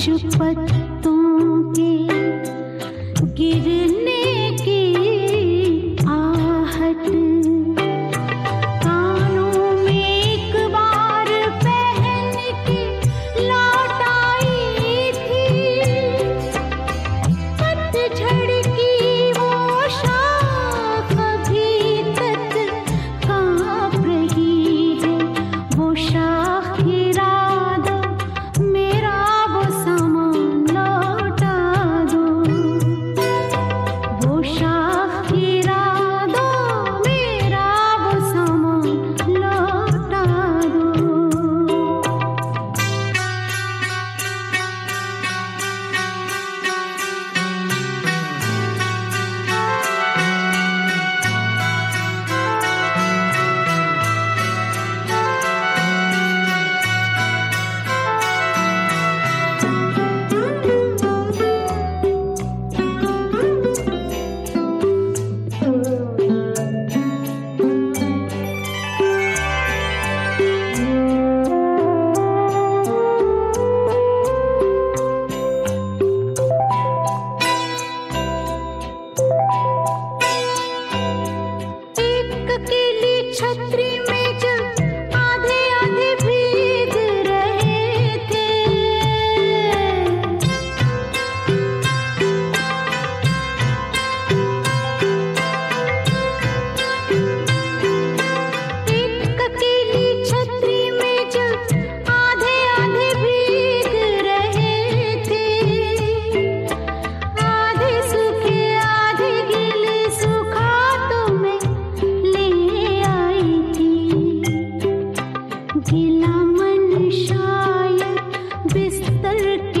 कुछ पत्तों के गिरने की आहट कानों में एक बार पहन के लौट आई थी। पतझड़ की वो शाख अभी तक कांप रही है। वो शाख गिरा दो, मेरा वो सामान लौटा दो। वो शाख गिरा दो, मेरा वो सामान लौटा दो। एक अकेली छतरी में जब आधे आधे भीग रहे थे। एक अकेली छतरी में जब आधे आधे भीग रहे थे। आधे सूखे आधे गीले, सूखा तो मैं ले आई थी। गीला मन शायद बिस्तर के